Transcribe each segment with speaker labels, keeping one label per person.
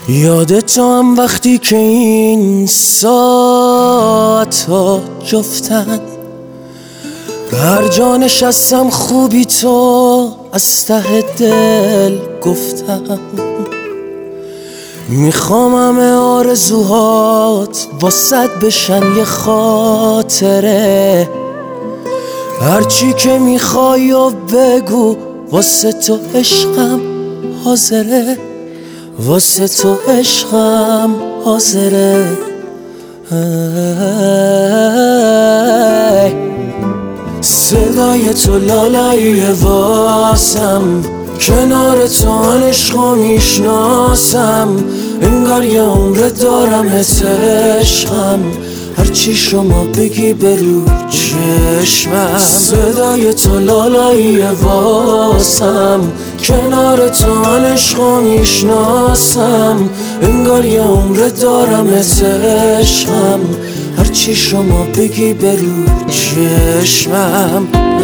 Speaker 1: یادت هم وقتی که این ساعت‌ها جفتن، هر جا نشستم خوبی تو از ته دل گفتم. میخوام همه آرزوهات واسد بشن یه خاطره، هرچی که میخوای و بگو واسه تو عشقم حاضره، واسه تو عشقم حاضره. صدای تو لالایی واسم، کنار تو عشقو میشناسم، انگار یه عمر دارم عشقم، هرچی شما بگی برو چشمم. صدای تو لالایی واسم، کنار تو عشقو میشناسم، انگار یه عمر دارم عشقم، هرچی شما بگی برو چشمم.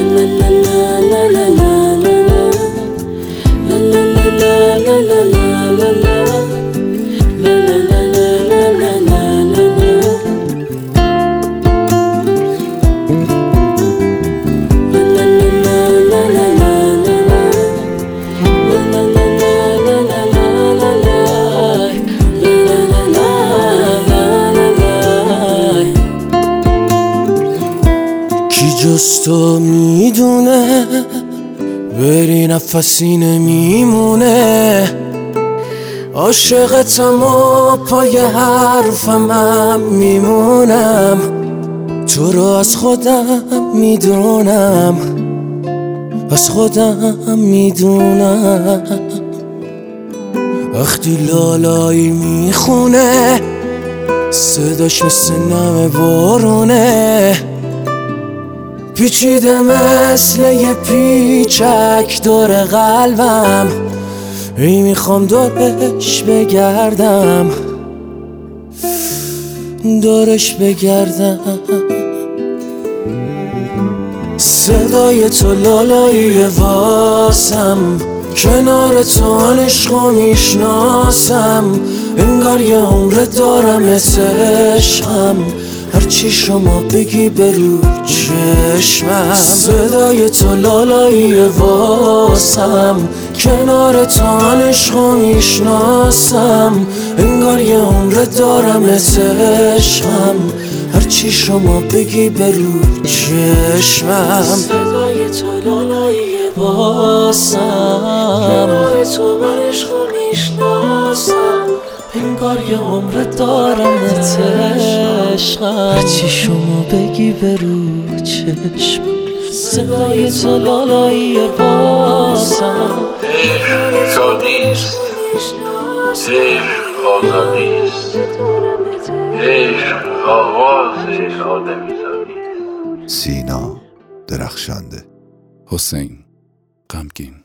Speaker 1: جز تو میدونه بری نفسی نمیمونه، عاشقتم و پای حرفم میمونم، تو رو از خودم میدونم، از خودم میدونم. وقتی لالایی میخونه صداش مثل نم بارونه، پیچیده مثل یه پیچک دور قلبم، ای میخوام دورش بگردم، دورش بگردم. صدای تو لالایی واسم، کنار تو عشقو میشناسم، انگار یه عمر دارم عشقم، هرچی شما بگی برو چشمم. صدای تو لالایی واسم، کنار تو عشقو میشناسم، انگار یه عمر دارم عشقم، هرچی شما بگی برو چشمم. صدای تو لالایی واسم، کنار تو عشقو میشناسم، انگار یه عمر دارم عشقم، هرچی شما بگی برو چشم. صدای تو لالایی واسم،
Speaker 2: عشق نیست، عشق آزادیست، عشق آواز آدمیزادی.
Speaker 3: سینا درخشنده.
Speaker 4: حسین غمگین.